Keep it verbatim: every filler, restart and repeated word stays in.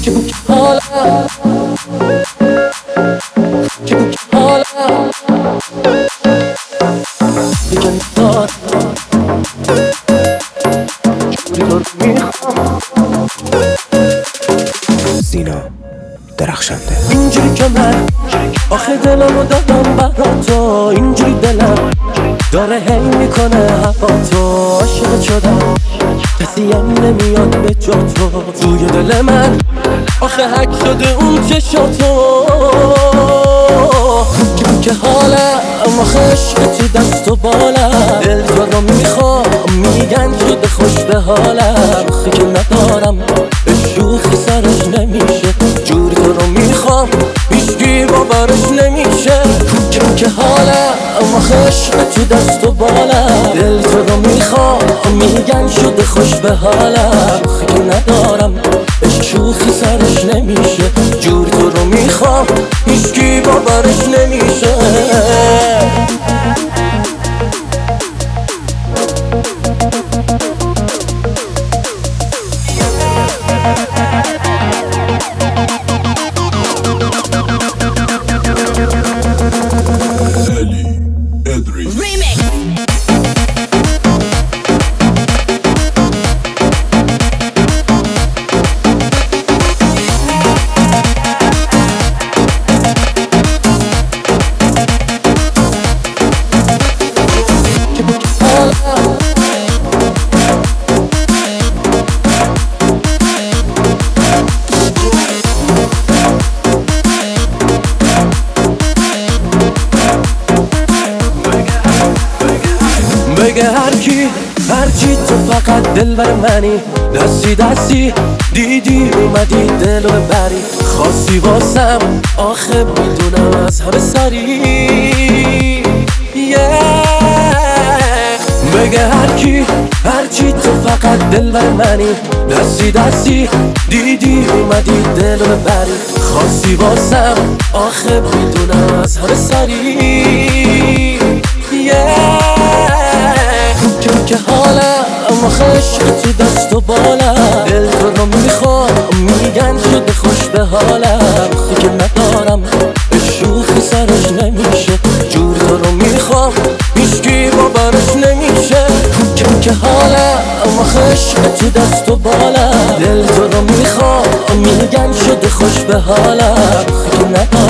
حالم که حالم دیگه ندارم جوری تو رو میخوام. زینا درخشنده. اینجوری که من آخه دلمو دادم برا تو، اینجوری دلم داره هی میکنه هوا تو. عاشق شدم کسی هم نمیاد به جا تو، توی دل من آخه حک شده اون چشاتو. که حالم آخه عشق تو دست و بالم، دل تو رو میخوام میگن شده خوش به حالم. آخه که ندارم به شوخی سرش نمیشه، جوری تو رو میخوام هیچکی باورش نمیشه. که حالم آخه عشق تو دست و بالم، دل تو رو میخوام میگن شده خوش به حالم. آخه که ندارم به شوخی سرش نمیشه، جوری تو رو میخوام هیچکی باورش نمیشه. بگه هر کی هر چی تو فقط دل بر منی، دستی دستی دیدی اومدی دلو ببری. خواستی واسم آخه میدونم از همه سری yeah. بگه هر کی هر چی تو فقط دل بر منی، دستی دستی دیدی اومدی دلو ببری. خواستی واسم آخه میدونم از همه سری yeah. که حالم آخه عشق تو دست و بالم، دل تو رو میخوام میگن شده خوش به حالم. آخه که ندارم به شوخی سرش نمیشه، جوری تو رو میخوام هیچکی باورش نمیشه. که حالم آخه عشق تو دست و بالم، دل تو رو میخوام میگن شده خوش به حالم. آخه که ندارم